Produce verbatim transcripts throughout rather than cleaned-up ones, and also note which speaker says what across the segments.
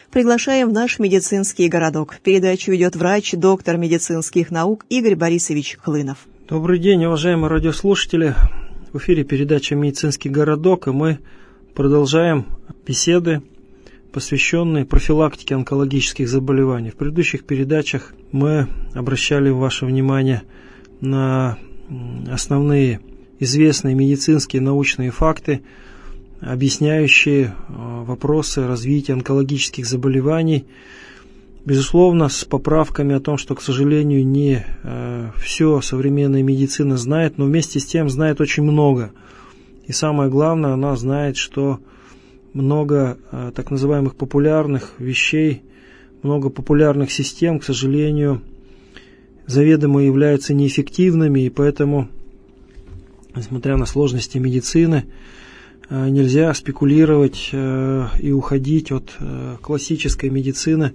Speaker 1: Приглашаем в наш медицинский городок. Передачу ведет врач, доктор медицинских наук Игорь Борисович Хлынов.
Speaker 2: Добрый день, уважаемые радиослушатели. В эфире передача «Медицинский городок», и мы продолжаем беседы, посвященные профилактике онкологических заболеваний. В предыдущих передачах мы обращали ваше внимание на основные известные медицинские научные факты, объясняющие вопросы развития онкологических заболеваний. Безусловно, с поправками о том, что, к сожалению, не э, все современная медицина знает, но вместе с тем знает очень много. И самое главное, она знает, что много э, так называемых популярных вещей, много популярных систем, к сожалению, заведомо являются неэффективными, и поэтому, несмотря на сложности медицины, э, нельзя спекулировать э, и уходить от э, классической медицины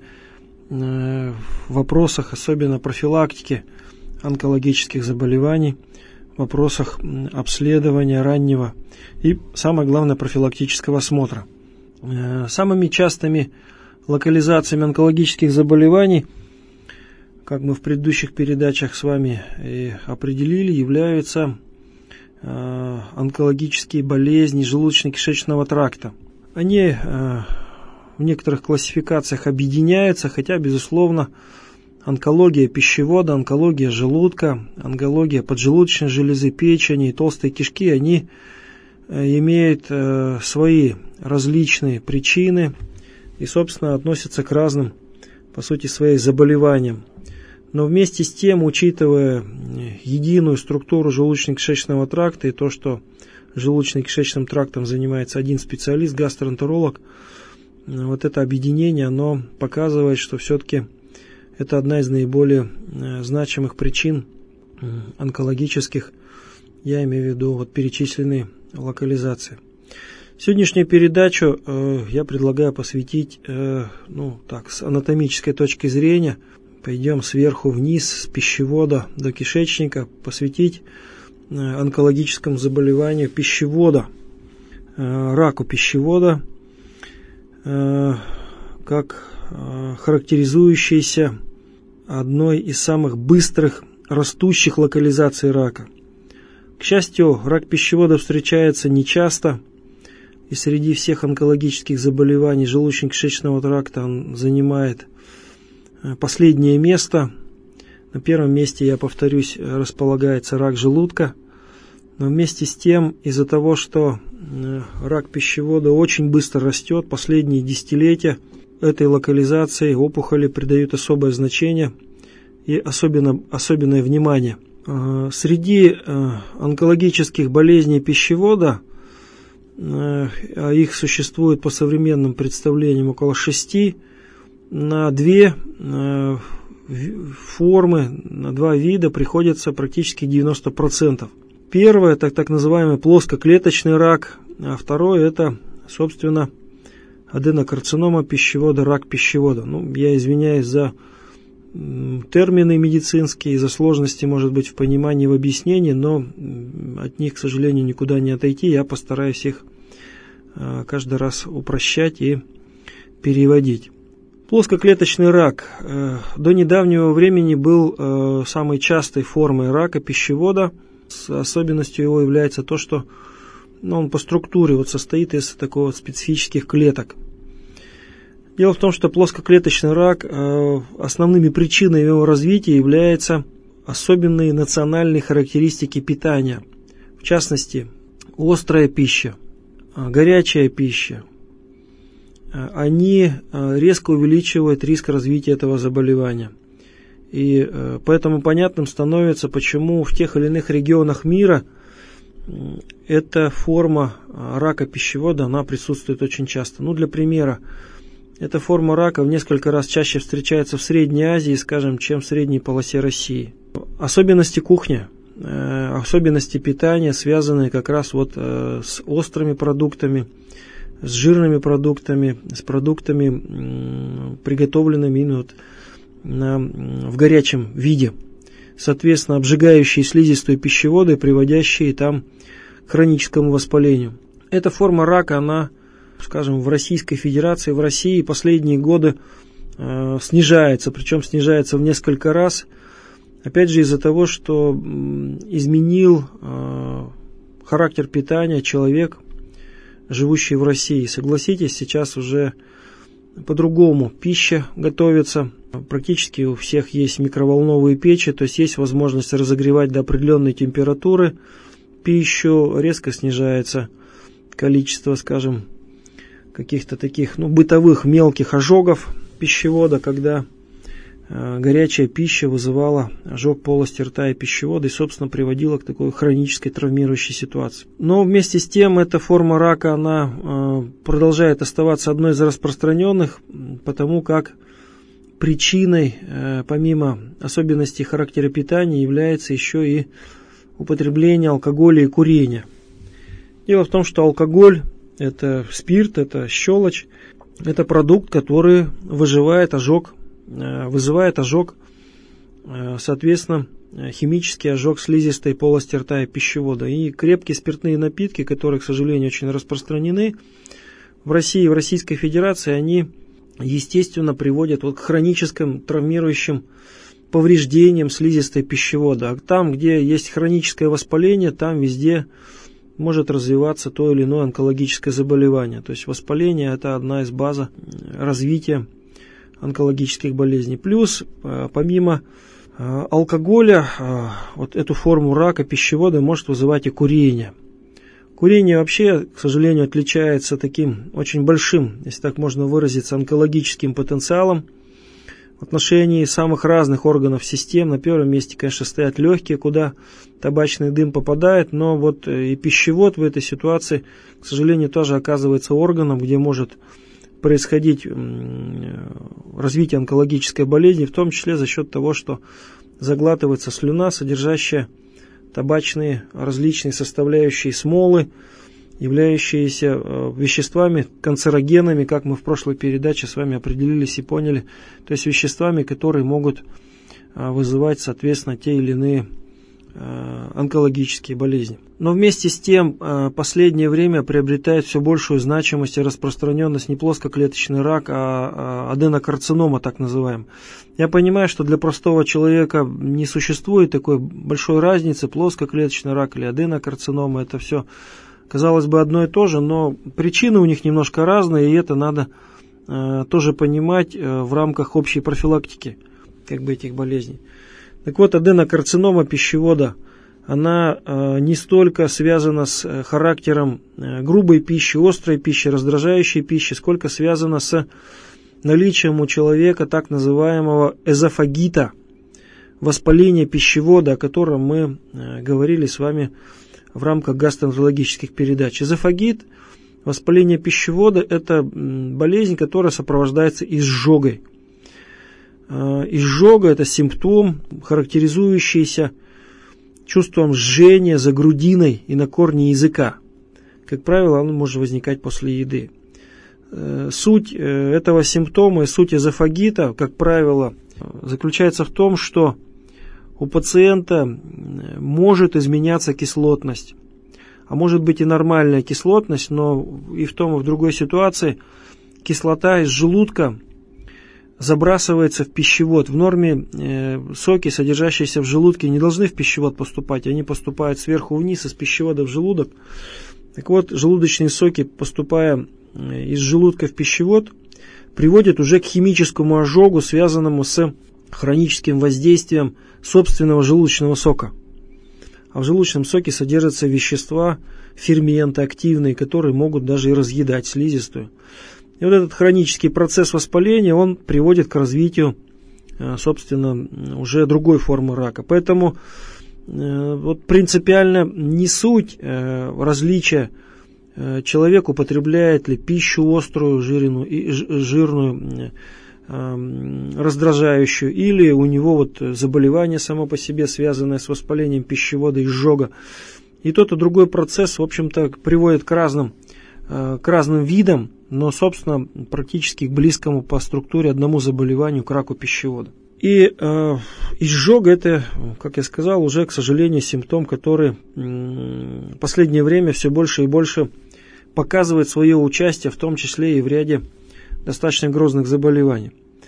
Speaker 2: в вопросах, особенно профилактики онкологических заболеваний, в вопросах обследования раннего и, самое главное, профилактического осмотра. Самыми частыми локализациями онкологических заболеваний, как мы в предыдущих передачах с вами и определили, являются онкологические болезни желудочно-кишечного тракта. Они в некоторых классификациях объединяются, хотя, безусловно, онкология пищевода, онкология желудка, онкология поджелудочной железы, печени и толстой кишки, они имеют свои различные причины и, собственно, относятся к разным, по сути, своим заболеваниям. Но вместе с тем, учитывая единую структуру желудочно-кишечного тракта и то, что желудочно-кишечным трактом занимается один специалист, гастроэнтеролог, вот это объединение, оно показывает, что все-таки это одна из наиболее значимых причин онкологических, я имею в виду вот перечисленные локализации. Сегодняшнюю передачу э, я предлагаю посвятить, э, ну так, с анатомической точки зрения, пойдем сверху вниз, с пищевода до кишечника, посвятить э, онкологическому заболеванию пищевода, э, раку пищевода, как характеризующейся одной из самых быстрых растущих локализаций рака. К счастью, рак пищевода встречается нечасто, и среди всех онкологических заболеваний желудочно-кишечного тракта он занимает последнее место. На первом месте, я повторюсь, располагается рак желудка, но вместе с тем, из-за того, что рак пищевода очень быстро растет, последние десятилетия этой локализации опухоли придают особое значение и особенно, особенное внимание. Среди онкологических болезней пищевода, а их существует по современным представлениям около шести, на две формы, на два вида приходится практически девяносто процентов. Первое – это так называемый плоскоклеточный рак, а второе – это, собственно, аденокарцинома пищевода, рак пищевода. Ну, я извиняюсь за термины медицинские, за сложности, может быть, в понимании, в объяснении, но от них, к сожалению, никуда не отойти. Я постараюсь их каждый раз упрощать и переводить. Плоскоклеточный рак до недавнего времени был самой частой формой рака пищевода. Особенностью его является то, что ну, он по структуре вот состоит из такого вот специфических клеток. Дело в том, что плоскоклеточный рак, э, основными причинами его развития являются особенные национальные характеристики питания. В частности, острая пища, э, горячая пища. Э, они э, резко увеличивают риск развития этого заболевания. И э, поэтому понятным становится, почему в тех или иных регионах мира э, эта форма э, рака пищевода, она присутствует очень часто. Ну, для примера, эта форма рака в несколько раз чаще встречается в Средней Азии, скажем, чем в средней полосе России. Особенности кухни, э, особенности питания, связанные как раз вот э, с острыми продуктами, с жирными продуктами, с продуктами, э, приготовленными именно вот На, в горячем виде, соответственно, обжигающие слизистую пищеводы, приводящие там к хроническому воспалению. Эта форма рака, она скажем, в Российской Федерации, в России последние годы э, снижается, причем снижается в несколько раз. Опять же из-за того, что изменил э, характер питания человек, живущий в России. Согласитесь, сейчас уже по-другому пища готовится. Практически у всех есть микроволновые печи, то есть есть возможность разогревать до определенной температуры пищу, резко снижается количество, скажем, каких-то таких ну, бытовых мелких ожогов пищевода, когда э, горячая пища вызывала ожог полости рта и пищевода и, собственно, приводила к такой хронической травмирующей ситуации. Но вместе с тем эта форма рака, она э, продолжает оставаться одной из распространенных, потому как причиной, э, помимо особенностей характера питания, является еще и употребление алкоголя и курения. Дело в том, что алкоголь – это спирт, это щелочь, это продукт, который выживает ожог, вызывает ожог, соответственно, химический ожог слизистой полости рта и пищевода. И крепкие спиртные напитки, которые, к сожалению, очень распространены в России и в Российской Федерации, они, естественно, приводят вот к хроническим травмирующим повреждениям слизистой пищевода. А там, где есть хроническое воспаление, там везде может развиваться то или иное онкологическое заболевание. То есть воспаление – это одна из баз развития онкологических болезней. Плюс, помимо алкоголя, вот эту форму рака пищевода может вызывать и курение. Курение вообще, к сожалению, отличается таким очень большим, если так можно выразиться, онкологическим потенциалом в отношении самых разных органов систем. На первом месте, конечно, стоят легкие, куда табачный дым попадает, но вот и пищевод в этой ситуации, к сожалению, тоже оказывается органом, где может происходить развитие онкологической болезни, в том числе за счет того, что заглатывается слюна, содержащая табачные различные составляющие смолы, являющиеся веществами канцерогенами, как мы в прошлой передаче с вами определились и поняли, то есть веществами, которые могут вызывать, соответственно, те или иные онкологические болезни. Но вместе с тем последнее время приобретает все большую значимость и распространенность не плоскоклеточный рак, а аденокарцинома, так называемый. Я понимаю, что для простого человека не существует такой большой разницы, плоскоклеточный рак или аденокарцинома, это все, казалось бы, одно и то же, но причины у них немножко разные, и это надо э, тоже понимать э, в рамках общей профилактики как бы, этих болезней. Так вот, аденокарцинома пищевода, она э, не столько связана с характером э, грубой пищи, острой пищи, раздражающей пищи, сколько связана с наличием у человека так называемого эзофагита, воспаления пищевода, о котором мы э, говорили с вами в рамках гастроэнтерологических передач. Эзофагит, воспаление пищевода – это болезнь, которая сопровождается изжогой. Изжога – это симптом, характеризующийся чувством жжения за грудиной и на корне языка. Как правило, оно может возникать после еды. Суть этого симптома и суть эзофагита, как правило, заключается в том, что у пациента может изменяться кислотность, а может быть и нормальная кислотность, но и в том, и в другой ситуации кислота из желудка забрасывается в пищевод. В норме э, соки, содержащиеся в желудке, не должны в пищевод поступать, они поступают сверху вниз из пищевода в желудок. Так вот, желудочные соки, поступая из желудка в пищевод, приводят уже к химическому ожогу, связанному с хроническим воздействием собственного желудочного сока. А в желудочном соке содержатся вещества, ферменты активные, которые могут даже и разъедать слизистую. И вот этот хронический процесс воспаления, он приводит к развитию, собственно, уже другой формы рака. Поэтому вот принципиально не суть различия, человек употребляет ли пищу острую, жирную, жирную, раздражающую, или у него вот заболевание само по себе, связанное с воспалением пищевода, изжога. И тот и другой процесс, в общем-то, приводит к разным, к разным видам, но, собственно, практически к близкому по структуре одному заболеванию, к раку пищевода. И э, изжога – это, как я сказал, уже, к сожалению, симптом, который в последнее время все больше и больше показывает свое участие, в том числе и в ряде достаточно грозных заболеваний.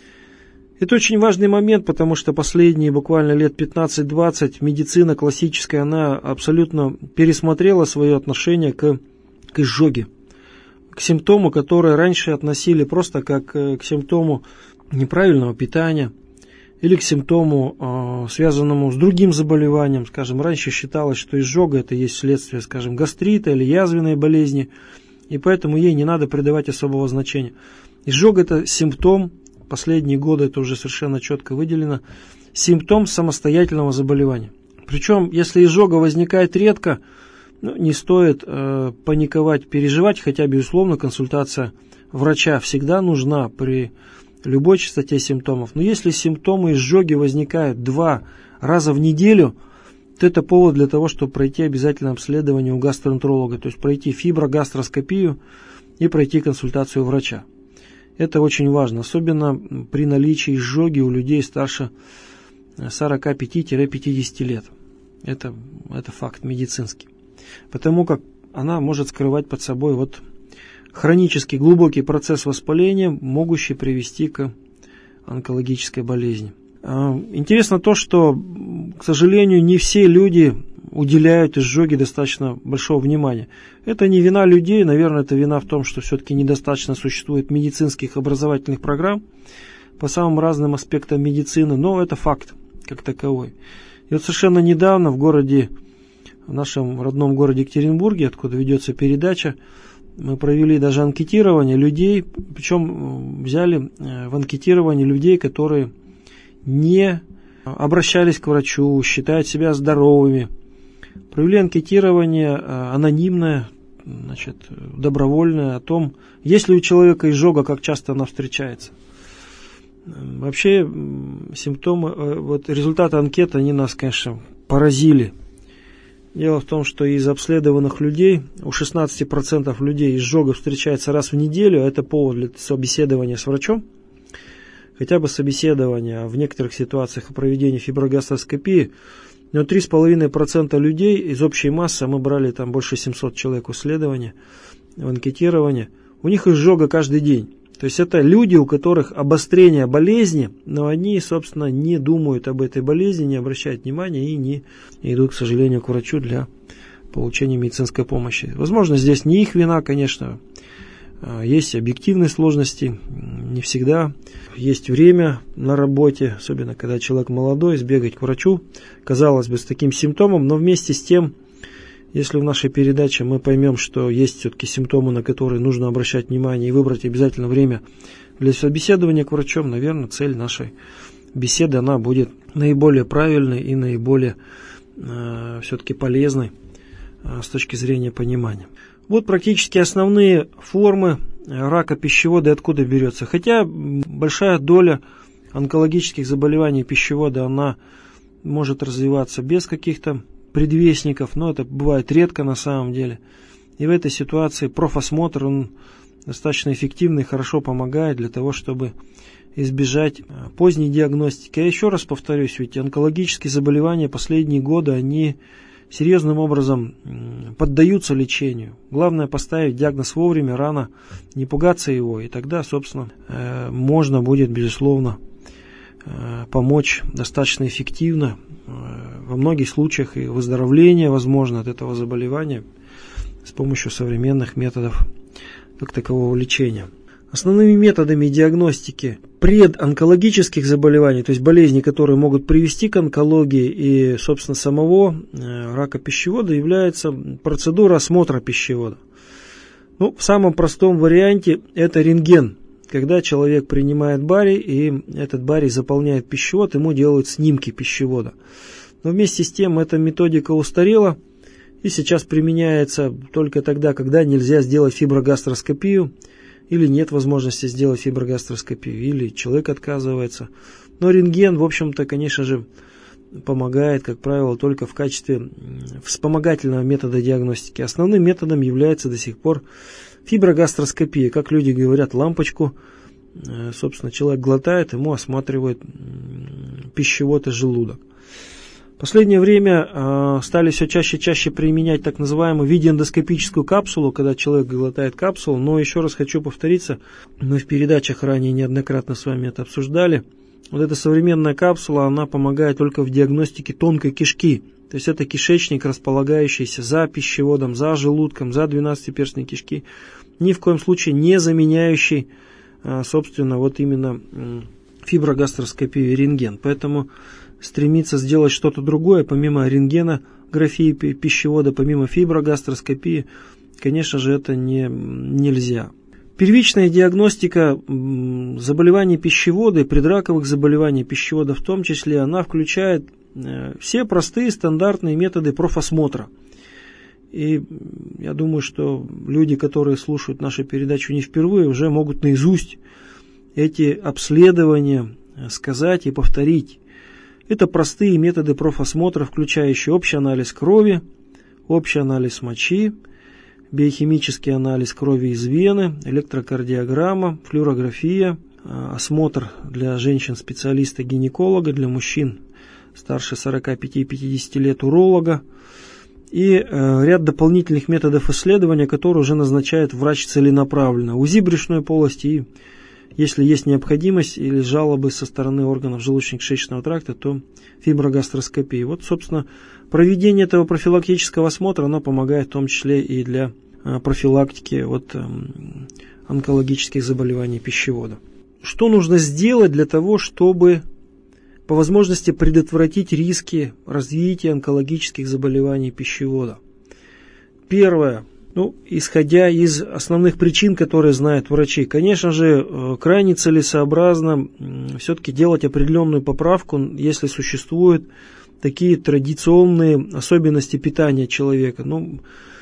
Speaker 2: Это очень важный момент, потому что последние буквально лет пятнадцать-двадцать медицина классическая, она абсолютно пересмотрела свое отношение к, к изжоге, к симптому, который раньше относили просто как к симптому неправильного питания или к симптому, связанному с другим заболеванием. Скажем, раньше считалось, что изжога это есть следствие, скажем, гастрита или язвенной болезни, и поэтому ей не надо придавать особого значения. Изжога это симптом, последние годы это уже совершенно четко выделено, симптом самостоятельного заболевания. Причем, если изжога возникает редко, ну, не стоит э, паниковать, переживать, хотя, безусловно, консультация врача всегда нужна при любой частоте симптомов. Но если симптомы изжоги возникают два раза в неделю, то это повод для того, чтобы пройти обязательное обследование у гастроэнтеролога, то есть пройти фиброгастроскопию и пройти консультацию врача. Это очень важно, особенно при наличии изжоги у людей старше сорока пяти-пятидесяти лет. Это, это факт медицинский. Потому как она может скрывать под собой вот хронический глубокий процесс воспаления, могущий привести к онкологической болезни. Интересно то, что, к сожалению, не все люди уделяют изжоге достаточно большого внимания. Это не вина людей, наверное, это вина в том, что все-таки недостаточно существует медицинских образовательных программ по самым разным аспектам медицины, но это факт как таковой. И вот совершенно недавно в городе, в нашем родном городе Екатеринбурге, откуда ведется передача, мы провели даже анкетирование людей, причем взяли в анкетирование людей, которые не обращались к врачу, считают себя здоровыми. Провели анкетирование анонимное, значит, добровольное о том, есть ли у человека изжога, как часто она встречается. Вообще симптомы, вот результаты анкеты, они нас, конечно, поразили. Дело в том, что из обследованных людей у шестнадцати процентов людей изжога встречается раз в неделю, а это повод для собеседования с врачом. Хотя бы собеседование, а в некоторых ситуациях о проведении фиброгастроскопии. Но три с половиной процента людей из общей массы, мы брали там больше семисот человек в исследования, в анкетирование, у них изжога каждый день. То есть это люди, у которых обострение болезни, но они, собственно, не думают об этой болезни, не обращают внимания и не идут, к сожалению, к врачу для получения медицинской помощи. Возможно, здесь не их вина, конечно, есть объективные сложности, не всегда есть время на работе, особенно когда человек молодой, сбегать к врачу, казалось бы, с таким симптомом, но вместе с тем, если в нашей передаче мы поймем, что есть все-таки симптомы, на которые нужно обращать внимание и выбрать обязательно время для собеседования к врачам, наверное, цель нашей беседы, она будет наиболее правильной и наиболее э, все-таки полезной э, с точки зрения понимания. Вот практически основные формы рака пищевода, откуда берется. Хотя большая доля онкологических заболеваний пищевода, она может развиваться без каких-то предвестников, но это бывает редко на самом деле. И в этой ситуации профосмотр, он достаточно эффективно и хорошо помогает для того, чтобы избежать поздней диагностики. Я еще раз повторюсь, ведь онкологические заболевания последние годы, они серьезным образом поддаются лечению. Главное поставить диагноз вовремя, рано, не пугаться его, и тогда, собственно, можно будет, безусловно, помочь достаточно эффективно. Во многих случаях и выздоровление возможно от этого заболевания с помощью современных методов как такового лечения. Основными методами диагностики предонкологических заболеваний, то есть болезней, которые могут привести к онкологии и, собственно, самого рака пищевода, является процедура осмотра пищевода. Ну, в самом простом варианте это рентген. Когда человек принимает барий, и этот барий заполняет пищевод, ему делают снимки пищевода. Но вместе с тем эта методика устарела и сейчас применяется только тогда, когда нельзя сделать фиброгастроскопию, или нет возможности сделать фиброгастроскопию, или человек отказывается. Но рентген, в общем-то, конечно же, помогает, как правило, только в качестве вспомогательного метода диагностики. Основным методом является до сих пор фиброгастроскопия. Как люди говорят, лампочку, собственно, человек глотает, ему осматривают пищевод и желудок. последнее время э, стали все чаще и чаще применять так называемую видеоэндоскопическую капсулу, когда человек глотает капсулу. Но еще раз хочу повториться, мы в передачах ранее неоднократно с вами это обсуждали. Вот эта современная капсула, она помогает только в диагностике тонкой кишки. То есть это кишечник, располагающийся за пищеводом, за желудком, за двенадцатиперстной кишки. Ни в коем случае не заменяющий, э, собственно, вот именно э, фиброгастроскопию и рентген. Поэтому стремиться сделать что-то другое, помимо рентгенографии пищевода, помимо фиброгастроскопии, конечно же, это не, нельзя. Первичная диагностика заболеваний пищевода и предраковых заболеваний пищевода в том числе, она включает все простые стандартные методы профосмотра. И я думаю, что люди, которые слушают нашу передачу не впервые, уже могут наизусть эти обследования сказать и повторить. Это простые методы профосмотра, включающие общий анализ крови, общий анализ мочи, биохимический анализ крови из вены, электрокардиограмма, флюорография, осмотр для женщин-специалиста-гинеколога, для мужчин старше сорока пяти-пятидесяти лет уролога и ряд дополнительных методов исследования, которые уже назначает врач целенаправленно. УЗИ брюшной полости и, если есть необходимость или жалобы со стороны органов желудочно-кишечного тракта, то фиброгастроскопия. Вот, собственно, проведение этого профилактического осмотра, оно помогает в том числе и для профилактики вот, онкологических заболеваний пищевода. Что нужно сделать для того, чтобы по возможности предотвратить риски развития онкологических заболеваний пищевода? Первое. Ну, исходя из основных причин, которые знают врачи, конечно же, крайне целесообразно все-таки делать определенную поправку, если существуют такие традиционные особенности питания человека. Ну,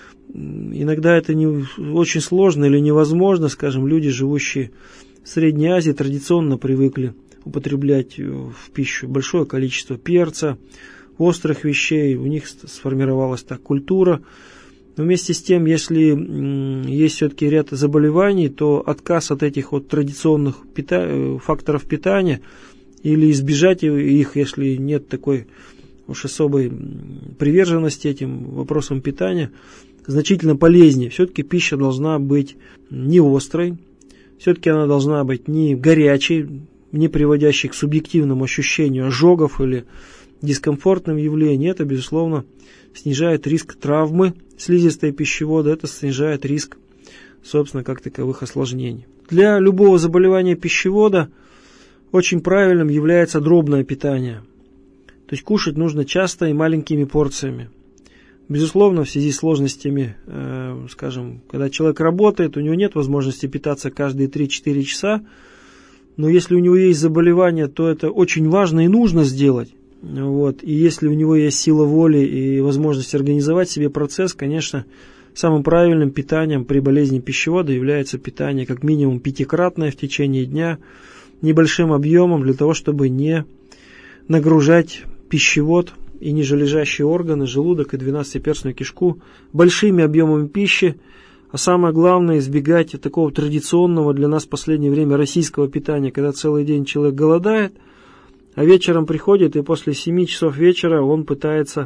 Speaker 2: иногда это не очень сложно или невозможно, скажем, люди, живущие в Средней Азии, традиционно привыкли употреблять в пищу большое количество перца, острых вещей, у них сформировалась так культура. Но вместе с тем, если есть все-таки ряд заболеваний, то отказ от этих вот традиционных пита- факторов питания или избежать их, если нет такой уж особой приверженности этим вопросам питания, значительно полезнее. Все-таки пища должна быть не острой, все-таки она должна быть не горячей, не приводящей к субъективному ощущению ожогов или дискомфортным явлениям. Это, безусловно, снижает риск травмы слизистой пищевода, это снижает риск, собственно, как таковых осложнений. Для любого заболевания пищевода очень правильным является дробное питание. То есть кушать нужно часто и маленькими порциями. Безусловно, в связи с сложностями, э, скажем, когда человек работает, у него нет возможности питаться каждые три-четыре часа, но если у него есть заболевание, то это очень важно и нужно сделать. Вот. И если у него есть сила воли и возможность организовать себе процесс, конечно, самым правильным питанием при болезни пищевода является питание как минимум пятикратное в течение дня, небольшим объемом для того, чтобы не нагружать пищевод и нижележащие органы, желудок и двенадцатиперстную кишку большими объемами пищи, а самое главное избегать такого традиционного для нас в последнее время российского питания, когда целый день человек голодает, а вечером приходит, и после семи часов вечера он пытается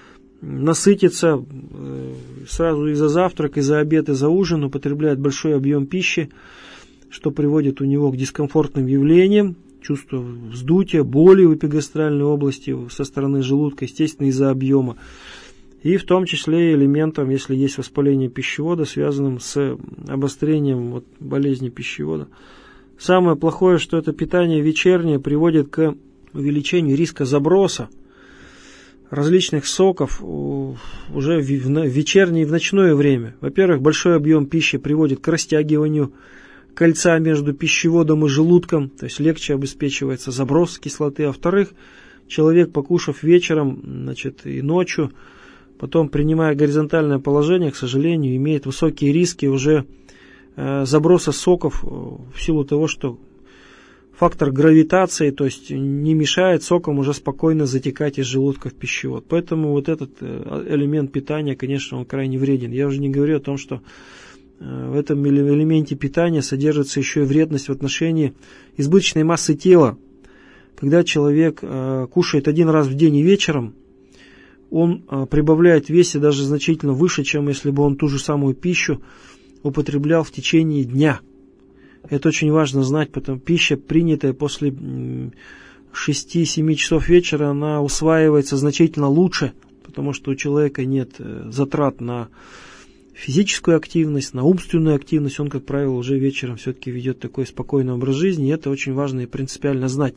Speaker 2: насытиться сразу и за завтрак, и за обед, и за ужин, употребляет большой объем пищи, что приводит у него к дискомфортным явлениям, чувству вздутия, боли в эпигастральной области со стороны желудка, естественно, из-за объема. И в том числе элементом, если есть воспаление пищевода, связанным с обострением вот, болезни пищевода. Самое плохое, что это питание вечернее приводит к увеличению риска заброса различных соков уже в вечернее и в ночное время. Во-первых, большой объем пищи приводит к растягиванию кольца между пищеводом и желудком, то есть легче обеспечивается заброс кислоты. А во-вторых, человек, покушав вечером, значит, и ночью, потом принимая горизонтальное положение, к сожалению, имеет высокие риски уже э, заброса соков в силу того, что фактор гравитации, то есть не мешает сокам уже спокойно затекать из желудка в пищевод. Поэтому вот этот элемент питания, конечно, он крайне вреден. Я уже не говорю о том, что в этом элементе питания содержится еще и вредность в отношении избыточной массы тела. Когда человек кушает один раз в день и вечером, он прибавляет в весе даже значительно выше, чем если бы он ту же самую пищу употреблял в течение дня. Это очень важно знать, потому что пища, принятая после шести-семи часов вечера, она усваивается значительно лучше, потому что у человека нет затрат на физическую активность, на умственную активность. Он, как правило, уже вечером все-таки ведет такой спокойный образ жизни, и это очень важно и принципиально знать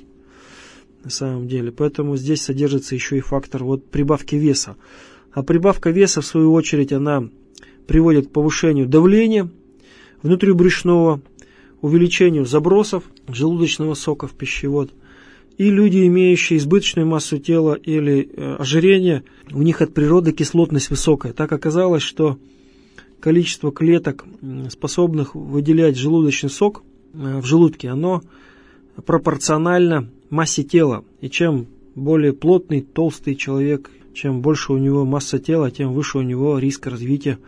Speaker 2: на самом деле. Поэтому здесь содержится еще и фактор вот прибавки веса. А прибавка веса, в свою очередь, она приводит к повышению давления внутрибрюшного, увеличению забросов желудочного сока в пищевод. И люди, имеющие избыточную массу тела или э, ожирение, у них от природы кислотность высокая. Так оказалось, что количество клеток, способных выделять желудочный сок э, в желудке, оно пропорционально массе тела. И чем более плотный, толстый человек, чем больше у него масса тела, тем выше у него риск развития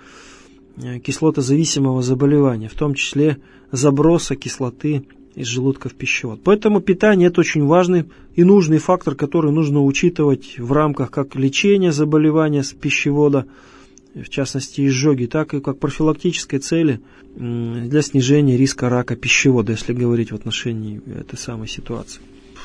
Speaker 2: э, кислотозависимого заболевания, в том числе заброса кислоты из желудка в пищевод. Поэтому питание – это очень важный и нужный фактор, который нужно учитывать в рамках как лечения заболевания с пищевода, в частности изжоги, так и как профилактической цели для снижения риска рака пищевода, если говорить в отношении этой самой ситуации.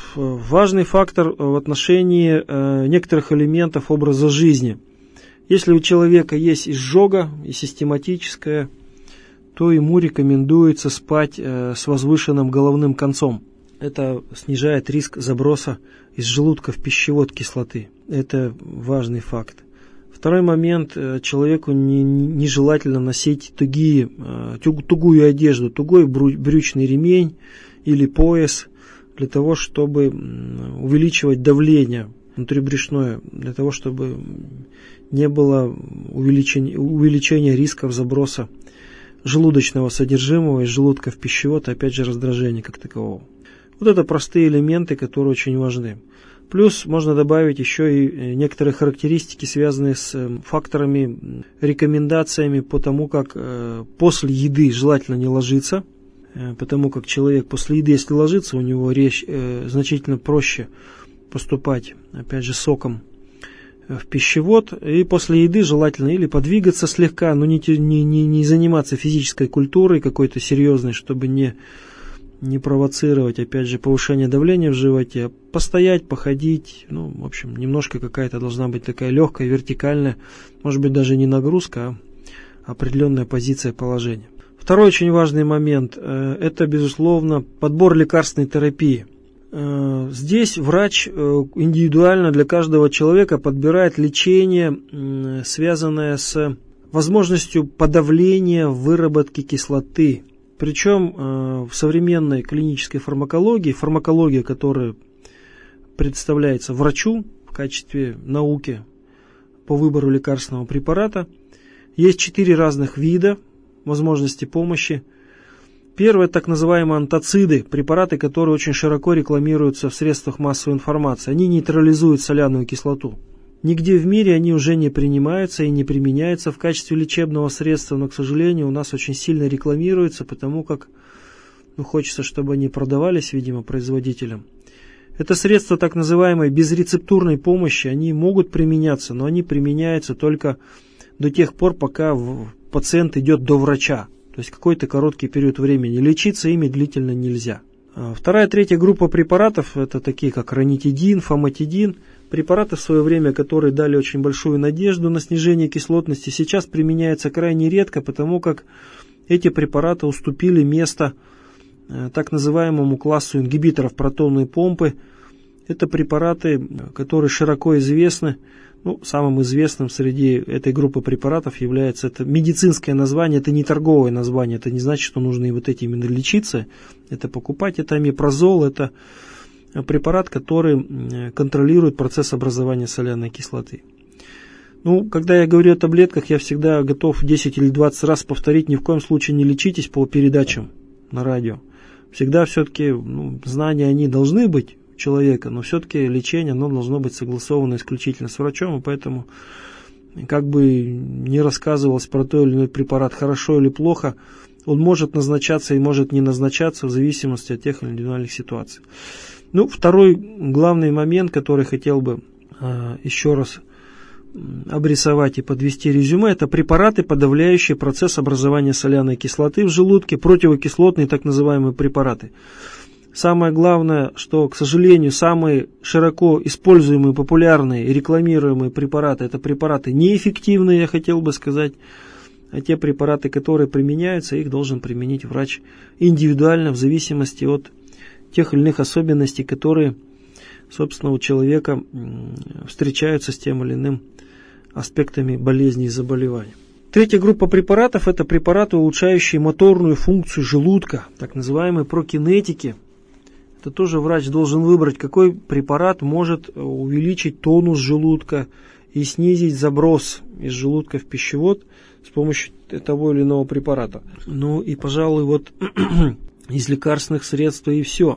Speaker 2: Важный фактор в отношении некоторых элементов образа жизни. Если у человека есть изжога и систематическая, то ему рекомендуется спать с возвышенным головным концом. Это снижает риск заброса из желудка в пищевод кислоты. Это важный факт. Второй момент. Человеку нежелательно носить тугие, тугую одежду, тугой брючный ремень или пояс для того, чтобы увеличивать давление внутрибрюшное, для того, чтобы не было увеличения, увеличения рисков заброса желудочного содержимого из желудка в пищевод, опять же раздражения как такового. Вот это простые элементы, которые очень важны. Плюс можно добавить еще и некоторые характеристики, связанные с факторами, рекомендациями по тому, как после еды желательно не ложиться, потому как человек после еды, если ложится, у него речь значительно проще поступать, опять же, соком в пищевод, и после еды желательно или подвигаться слегка, но не, не, не заниматься физической культурой какой-то серьезной, чтобы не, не провоцировать, опять же, повышение давления в животе, а постоять, походить, ну, в общем, немножко какая-то должна быть такая легкая, вертикальная, может быть, даже не нагрузка, а определенная позиция положения. Второй очень важный момент – это, безусловно, подбор лекарственной терапии. Здесь врач индивидуально для каждого человека подбирает лечение, связанное с возможностью подавления выработки кислоты. Причем в современной клинической фармакологии, фармакология, которая представляется врачу в качестве науки по выбору лекарственного препарата, есть четыре разных вида возможности помощи. Первое – так называемые антациды, препараты, которые очень широко рекламируются в средствах массовой информации. Они нейтрализуют соляную кислоту. Нигде в мире они уже не принимаются и не применяются в качестве лечебного средства, но, к сожалению, у нас очень сильно рекламируются, потому как ну, хочется, чтобы они продавались, видимо, производителям. Это средства так называемой безрецептурной помощи, они могут применяться, но они применяются только до тех пор, пока пациент идет до врача. То есть какой-то короткий период времени. Лечиться ими длительно нельзя. Вторая, третья группа препаратов, это такие как ранитидин, фамотидин. Препараты в свое время, которые дали очень большую надежду на снижение кислотности, сейчас применяются крайне редко, потому как эти препараты уступили место так называемому классу ингибиторов протонной помпы. Это препараты, которые широко известны. Ну, самым известным среди этой группы препаратов является это медицинское название, это не торговое название, это не значит, что нужно и вот этими лечиться, это покупать, это омепразол, это препарат, который контролирует процесс образования соляной кислоты. Ну, когда я говорю о таблетках, я всегда готов десять или двадцать раз повторить, ни в коем случае не лечитесь по передачам на радио. Всегда все-таки ну, знания они должны быть человека, но все-таки лечение оно должно быть согласовано исключительно с врачом, и поэтому как бы не рассказывалось про то или иной препарат хорошо или плохо, он может назначаться и может не назначаться в зависимости от тех или иных ситуаций. Ну, второй главный момент, который хотел бы э, еще раз обрисовать и подвести резюме, это препараты, подавляющие процесс образования соляной кислоты в желудке, противокислотные так называемые препараты. Самое главное, что, к сожалению, самые широко используемые, популярные и рекламируемые препараты, это препараты неэффективные, я хотел бы сказать, а те препараты, которые применяются, их должен применить врач индивидуально в зависимости от тех или иных особенностей, которые, собственно, у человека встречаются с тем или иным аспектами болезни и заболеваний. Третья группа препаратов – это препараты, улучшающие моторную функцию желудка, так называемые прокинетики. Это тоже врач должен выбрать, какой препарат может увеличить тонус желудка и снизить заброс из желудка в пищевод с помощью того или иного препарата. Ну и, пожалуй, вот из лекарственных средств и все.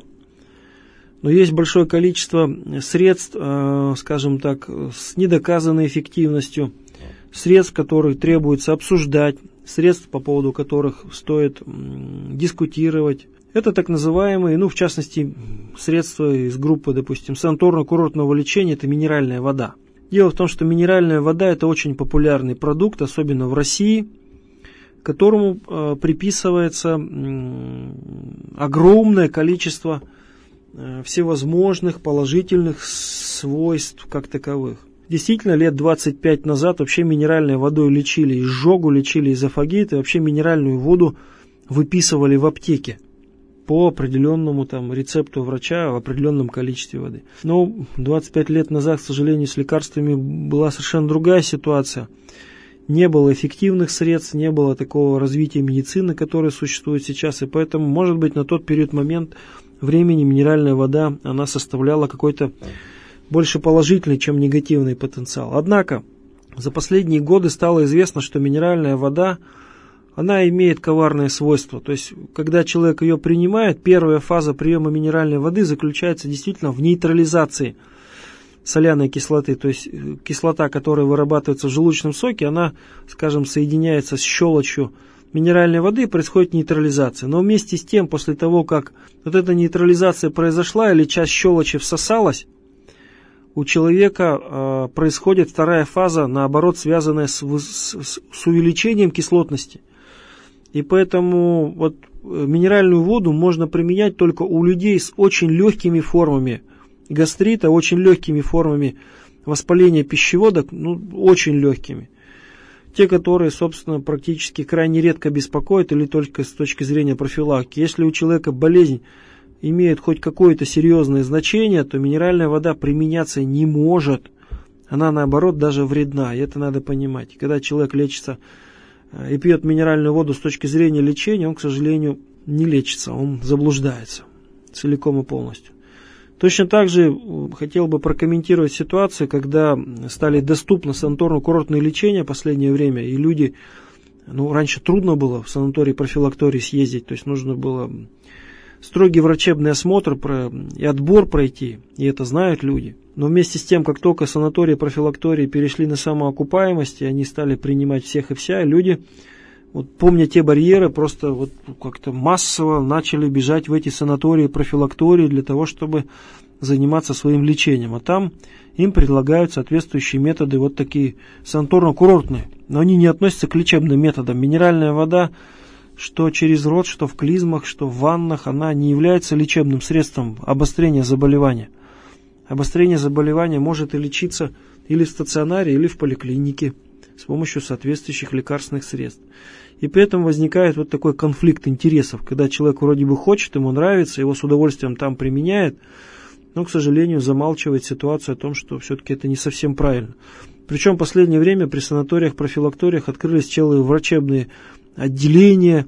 Speaker 2: Но есть большое количество средств, скажем так, с недоказанной эффективностью, средств, которые требуется обсуждать, средств, по поводу которых стоит дискутировать. Это так называемые, ну в частности, средства из группы, допустим, санаторно-курортного лечения, это минеральная вода. Дело в том, что минеральная вода – это очень популярный продукт, особенно в России, которому э, приписывается э, огромное количество э, всевозможных положительных свойств как таковых. Действительно, лет двадцать пять назад вообще минеральной водой лечили изжогу, лечили эзофагит, и вообще минеральную воду выписывали в аптеке по определенному там рецепту врача в определенном количестве воды. Но двадцать пять лет назад, к сожалению, с лекарствами была совершенно другая ситуация. Не было эффективных средств, не было такого развития медицины, которое существует сейчас, и поэтому, может быть, на тот период момент времени минеральная вода, она составляла какой-то больше положительный, чем негативный потенциал. Однако, за последние годы стало известно, что минеральная вода, она имеет коварное свойство. То есть, когда человек ее принимает, первая фаза приема минеральной воды заключается действительно в нейтрализации соляной кислоты. То есть, кислота, которая вырабатывается в желудочном соке, она, скажем, соединяется с щелочью минеральной воды, и происходит нейтрализация. Но вместе с тем, после того, как вот эта нейтрализация произошла, или часть щелочи всосалась, у человека э, происходит вторая фаза, наоборот, связанная с, с, с увеличением кислотности. И поэтому вот минеральную воду можно применять только у людей с очень легкими формами гастрита, очень легкими формами воспаления пищевода, ну, очень легкими. Те, которые, собственно, практически крайне редко беспокоят или только с точки зрения профилактики. Если у человека болезнь имеет хоть какое-то серьезное значение, то минеральная вода применяться не может. Она, наоборот, даже вредна, и это надо понимать. И когда человек лечится и пьет минеральную воду с точки зрения лечения, он, к сожалению, не лечится, он заблуждается целиком и полностью. Точно так же хотел бы прокомментировать ситуацию, когда стали доступны санаторно-курортные лечения в последнее время, и люди, ну, раньше трудно было в санаторий, профилакторий съездить, то есть нужно было строгий врачебный осмотр и отбор пройти, и это знают люди. Но вместе с тем, как только санатории, профилактории перешли на самоокупаемость, и они стали принимать всех и вся, люди, вот, помня те барьеры, просто вот как-то массово начали бежать в эти санатории, профилактории для того, чтобы заниматься своим лечением. А там им предлагают соответствующие методы, вот такие санаторно-курортные. Но они не относятся к лечебным методам. Минеральная вода, что через рот, что в клизмах, что в ваннах, она не является лечебным средством обострения заболевания. Обострение заболевания может и лечиться или в стационаре, или в поликлинике с помощью соответствующих лекарственных средств. И поэтому возникает вот такой конфликт интересов, когда человек вроде бы хочет, ему нравится, его с удовольствием там применяет, но, к сожалению, замалчивает ситуацию о том, что все-таки это не совсем правильно. Причем в последнее время при санаториях, профилакториях открылись целые врачебные отделения,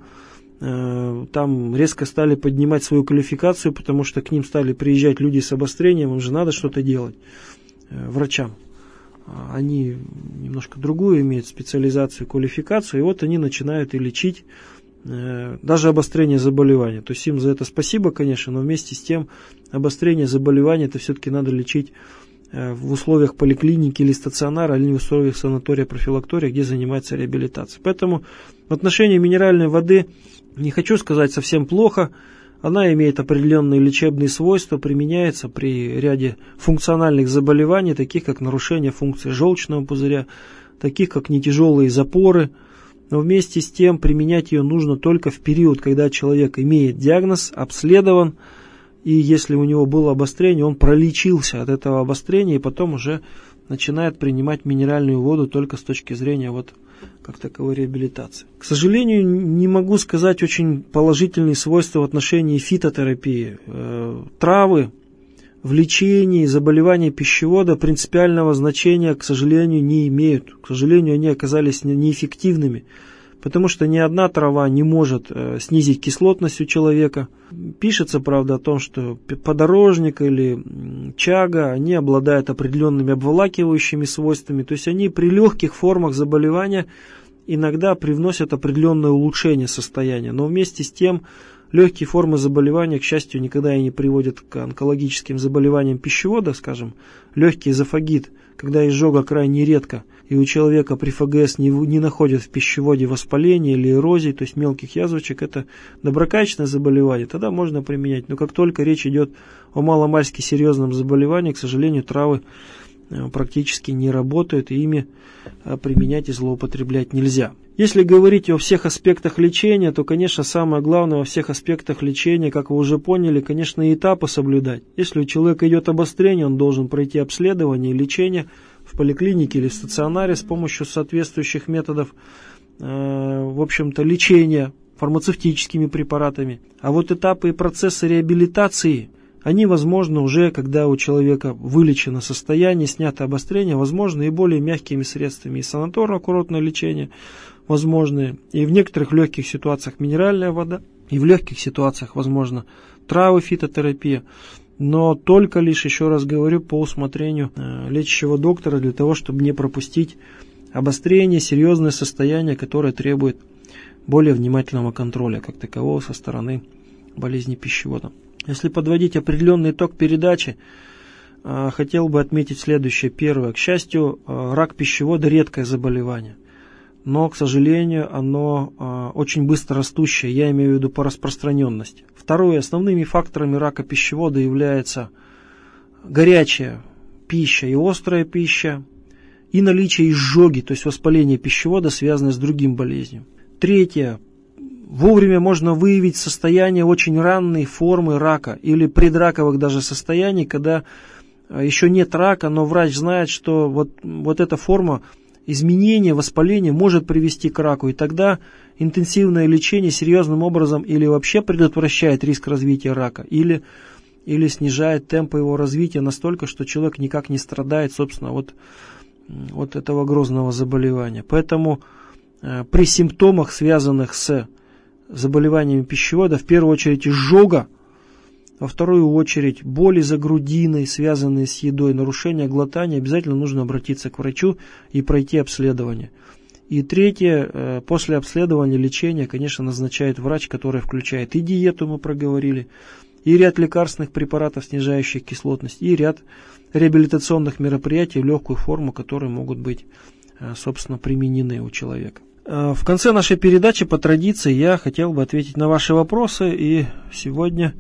Speaker 2: там резко стали поднимать свою квалификацию, потому что к ним стали приезжать люди с обострением, им же надо что-то делать, врачам. Они немножко другую имеют специализацию, квалификацию, и вот они начинают и лечить даже обострение заболевания. То есть им за это спасибо, конечно, но вместе с тем обострение заболевания это все-таки надо лечить в условиях поликлиники или стационара, или в условиях санатория, профилактория, где занимается реабилитацией. Поэтому в отношении минеральной воды не хочу сказать совсем плохо. Она имеет определенные лечебные свойства, применяется при ряде функциональных заболеваний, таких как нарушение функции желчного пузыря, таких как нетяжелые запоры. Но вместе с тем применять ее нужно только в период, когда человек имеет диагноз, обследован, и если у него было обострение, он пролечился от этого обострения и потом уже начинает принимать минеральную воду только с точки зрения вот как таковой реабилитации. К сожалению, не могу сказать очень положительные свойства в отношении фитотерапии. Травы в лечении заболеваний пищевода принципиального значения, к сожалению, не имеют. К сожалению, они оказались неэффективными, потому что ни одна трава не может снизить кислотность у человека. Пишется, правда, о том, что подорожник или чага, они обладают определенными обволакивающими свойствами, то есть они при легких формах заболевания иногда привносят определенное улучшение состояния, но вместе с тем легкие формы заболевания, к счастью, никогда и не приводят к онкологическим заболеваниям пищевода, скажем, легкий эзофагит, когда изжога крайне редко, и у человека при ФГС не, не находят в пищеводе воспаления или эрозии, то есть мелких язвочек, это доброкачественное заболевание, тогда можно применять. Но как только речь идет о маломальски серьезном заболевании, к сожалению, травы практически не работают, и ими применять и злоупотреблять нельзя. Если говорить о всех аспектах лечения, то, конечно, самое главное во всех аспектах лечения, как вы уже поняли, конечно, этапы соблюдать. Если у человека идет обострение, он должен пройти обследование и лечение в поликлинике или в стационаре с помощью соответствующих методов, э, в общем-то, лечения фармацевтическими препаратами. А вот этапы и процессы реабилитации, они возможны уже, когда у человека вылечено состояние, снято обострение, возможно и более мягкими средствами, и санаторно-курортное лечение возможны, и в некоторых легких ситуациях минеральная вода, и в легких ситуациях, возможно, травы, фитотерапия, но только лишь, еще раз говорю, по усмотрению э, лечащего доктора, для того, чтобы не пропустить обострение, серьезное состояние, которое требует более внимательного контроля, как такового, со стороны болезни пищевода. Если подводить определенный итог передачи, э, хотел бы отметить следующее. Первое. К счастью, э, рак пищевода – редкое заболевание, но, к сожалению, оно э, очень быстро растущее, я имею в виду по распространенности. Второе. Основными факторами рака пищевода являются горячая пища и острая пища, и наличие изжоги, то есть воспаление пищевода, связанное с другим болезнью. Третье. Вовремя можно выявить состояние очень ранней формы рака или предраковых даже состояний, когда еще нет рака, но врач знает, что вот, вот эта форма изменения, воспаления может привести к раку, и тогда интенсивное лечение серьезным образом или вообще предотвращает риск развития рака, или, или снижает темпы его развития настолько, что человек никак не страдает, собственно, от, от этого грозного заболевания. Поэтому э, при симптомах, связанных с заболеваниями пищевода, в первую очередь изжога, во вторую очередь боли за грудиной, связанные с едой, нарушение глотания, обязательно нужно обратиться к врачу и пройти обследование. И третье, после обследования, лечения, конечно, назначает врач, который включает и диету, мы проговорили, и ряд лекарственных препаратов, снижающих кислотность, и ряд реабилитационных мероприятий в легкую форму, которые могут быть, собственно, применены у человека. В конце нашей передачи, по традиции, я хотел бы ответить на ваши вопросы, и сегодня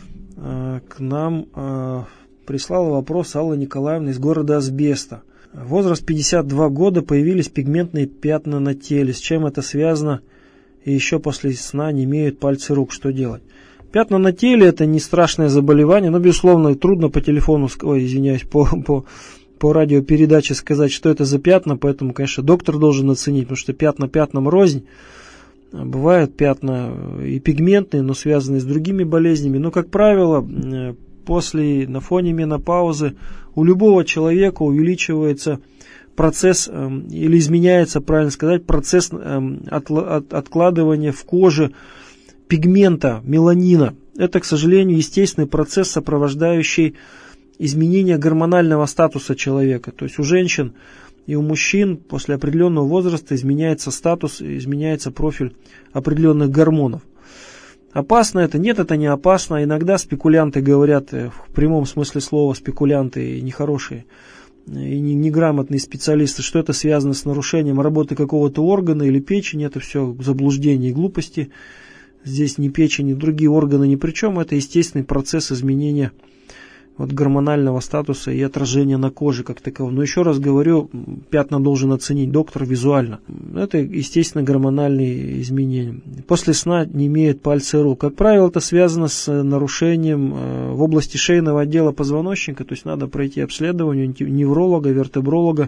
Speaker 2: к нам прислала вопрос Алла Николаевна из города Асбеста. Возраст пятьдесят два года, появились пигментные пятна на теле. С чем это связано? И еще после сна немеют пальцы рук. Что делать? Пятна на теле – это не страшное заболевание, но, безусловно, трудно по телефону, ой, извиняюсь, по, по, по радиопередаче сказать, что это за пятна, поэтому, конечно, доктор должен оценить, потому что пятна пятнам рознь. Бывают пятна и пигментные, но связанные с другими болезнями. Но, как правило, после, на фоне менопаузы у любого человека увеличивается процесс, или изменяется, правильно сказать, процесс откладывания в коже пигмента, меланина. Это, к сожалению, естественный процесс, сопровождающий изменение гормонального статуса человека. То есть у женщин и у мужчин после определенного возраста изменяется статус, изменяется профиль определенных гормонов. Опасно это? Нет, это не опасно. Иногда спекулянты говорят, в прямом смысле слова спекулянты, нехорошие и неграмотные специалисты, что это связано с нарушением работы какого-то органа или печени. Это все заблуждение и глупости. Здесь ни печень, ни другие органы ни при чем. Это естественный процесс изменения вот гормонального статуса и отражения на коже как такового. Но еще раз говорю, пятна должен оценить доктор визуально. Это, естественно, гормональные изменения. После сна немеют пальцы рук. Как правило, это связано с нарушением в области шейного отдела позвоночника. То есть надо пройти обследование невролога, вертебролога.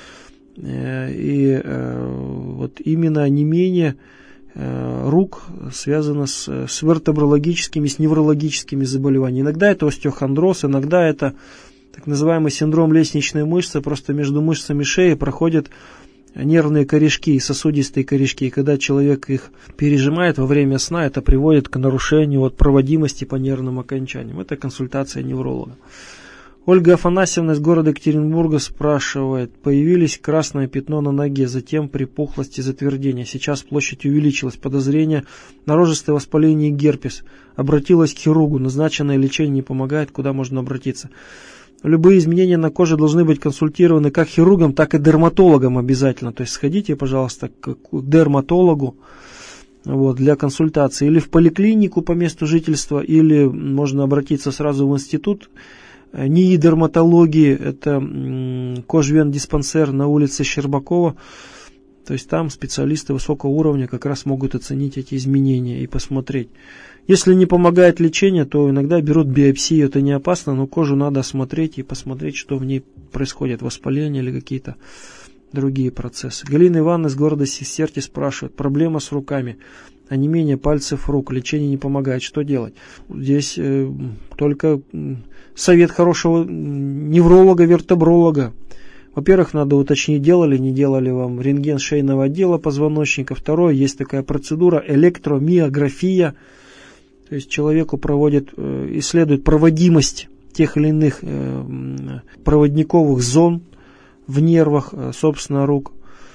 Speaker 2: И вот именно онемение рук связано с, с вертебрологическими, с неврологическими заболеваниями. Иногда это остеохондроз, иногда это так называемый синдром лестничной мышцы. Просто между мышцами шеи проходят нервные корешки, сосудистые корешки. И когда человек их пережимает во время сна, это приводит к нарушению вот, проводимости по нервным окончаниям. Это консультация невролога. Ольга Афанасьевна из города Екатеринбурга спрашивает, появились красное пятно на ноге, затем припухлость и затвердение. Сейчас площадь увеличилась, подозрение на рожистое воспаление и герпес. Обратилась к хирургу, назначенное лечение не помогает, куда можно обратиться? Любые изменения на коже должны быть консультированы как хирургом, так и дерматологом обязательно. То есть сходите, пожалуйста, к дерматологу вот, для консультации. Или в поликлинику по месту жительства, или можно обратиться сразу в институт НИИ дерматологии, это кожвен-диспансер на улице Щербакова. То есть там специалисты высокого уровня как раз могут оценить эти изменения и посмотреть. Если не помогает лечение, то иногда берут биопсию, это не опасно, но кожу надо осмотреть и посмотреть, что в ней происходит, воспаление или какие-то другие процессы. Галина Ивановна из города Сестерти спрашивает, проблема с руками, онемение пальцев рук, лечение не помогает, что делать? Здесь э, только совет хорошего невролога, вертебролога. Во-первых, надо уточнить, делали, не делали вам рентген шейного отдела позвоночника. Второе, есть такая процедура электромиография. То есть человеку проводят, исследуют проводимость тех или иных проводниковых зон в нервах, собственно, рук.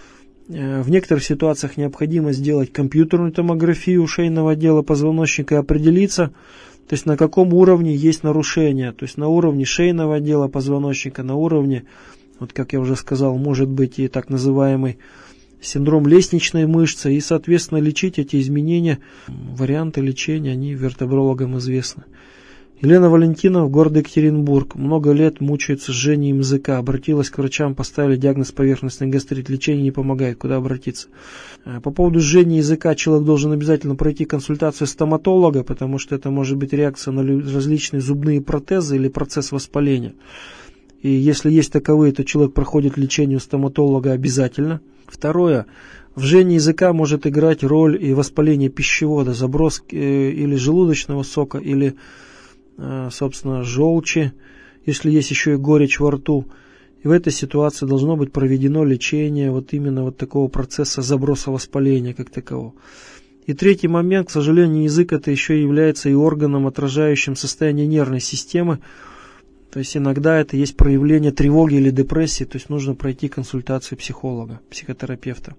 Speaker 2: В некоторых ситуациях необходимо сделать компьютерную томографию шейного отдела позвоночника и определиться, то есть на каком уровне есть нарушение. То есть на уровне шейного отдела позвоночника, на уровне, вот как я уже сказал, может быть и так называемый синдром лестничной мышцы. И, соответственно, лечить эти изменения, варианты лечения, они вертебрологам известны. Елена Валентинова, город Екатеринбург. Много лет мучается жжением языка. Обратилась к врачам, поставили диагноз поверхностный гастрит. Лечение не помогает. Куда обратиться? По поводу жжения языка человек должен обязательно пройти консультацию стоматолога, потому что это может быть реакция на различные зубные протезы или процесс воспаления. И если есть таковые, то человек проходит лечение у стоматолога обязательно. Второе. В жжении языка может играть роль и воспаление пищевода, заброс или желудочного сока, или собственно, желчи, если есть еще и горечь во рту. И в этой ситуации должно быть проведено лечение вот именно вот такого процесса заброса воспаления как такового. И третий момент, к сожалению, язык это еще является и органом, отражающим состояние нервной системы. То есть иногда это есть проявление тревоги или депрессии, то есть нужно пройти консультацию психолога, психотерапевта.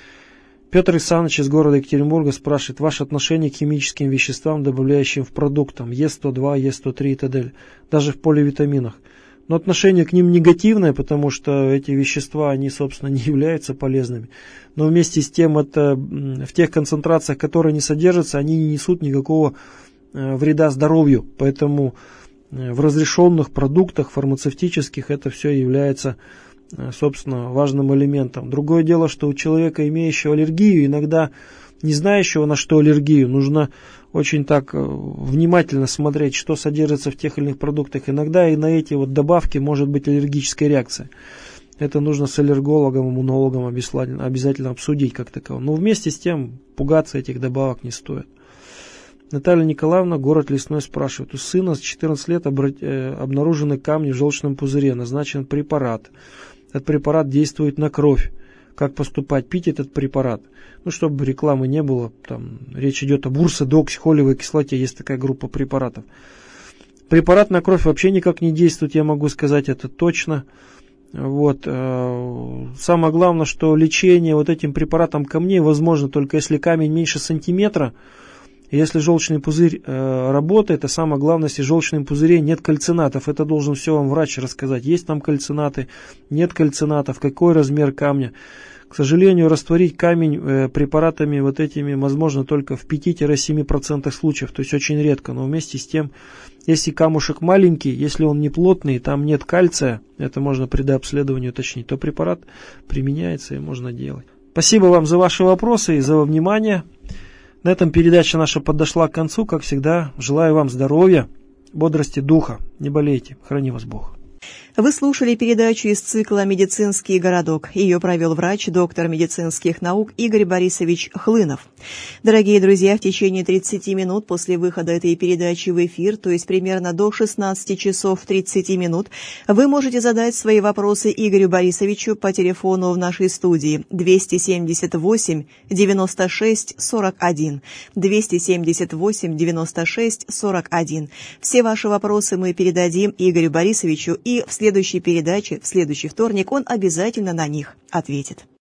Speaker 2: Петр Александрович из города Екатеринбурга спрашивает, ваше отношение к химическим веществам, добавляющим в продуктам Е сто два, Е сто три и т.д., даже в поливитаминах. Но отношение к ним негативное, потому что эти вещества, они, собственно, не являются полезными. Но вместе с тем, это в тех концентрациях, которые не содержатся, они не несут никакого вреда здоровью. Поэтому в разрешенных продуктах фармацевтических это все является, собственно, важным элементом. Другое дело, что у человека, имеющего аллергию, иногда не знающего, на что аллергию, нужно очень так внимательно смотреть, что содержится в тех или иных продуктах. Иногда и на эти вот добавки может быть аллергическая реакция. Это нужно с аллергологом, иммунологом обязательно обсудить как таково. Но вместе с тем пугаться этих добавок не стоит. Наталья Николаевна, город Лесной, спрашивает. У сына с четырнадцати лет обнаружены камни в желчном пузыре, назначен препарат. Этот препарат действует на кровь. Как поступать? Пить этот препарат? Ну, чтобы рекламы не было, там речь идет об урсодоксихолевой кислоте, есть такая группа препаратов. Препарат на кровь вообще никак не действует, я могу сказать это точно. Вот. Самое главное, что лечение вот этим препаратом камней возможно только если камень меньше сантиметра. Если желчный пузырь э, работает, а самое главное, если в желчном пузыре нет кальцинатов, это должен все вам врач рассказать. Есть там кальцинаты, нет кальцинатов, какой размер камня. К сожалению, растворить камень э, препаратами вот этими возможно только в пяти-семи процентах случаев, то есть очень редко. Но вместе с тем, если камушек маленький, если он не плотный, там нет кальция, это можно при дообследовании уточнить, то препарат применяется и можно делать. Спасибо вам за ваши вопросы и за внимание. На этом передача наша подошла к концу. Как всегда, желаю вам здоровья, бодрости духа. Не болейте. Храни вас Бог.
Speaker 1: Вы слушали передачу из цикла «Медицинский городок». Ее провел врач, доктор медицинских наук Игорь Борисович Хлынов. Дорогие друзья, в течение тридцати минут после выхода этой передачи в эфир, то есть примерно до шестнадцати часов тридцати минут, вы можете задать свои вопросы Игорю Борисовичу по телефону в нашей студии двести семьдесят восемь девяносто шесть сорок один, двести семьдесят восемь девяносто шесть сорок один. Все ваши вопросы мы передадим Игорю Борисовичу, и в следующей передаче, в следующий вторник, он обязательно на них ответит.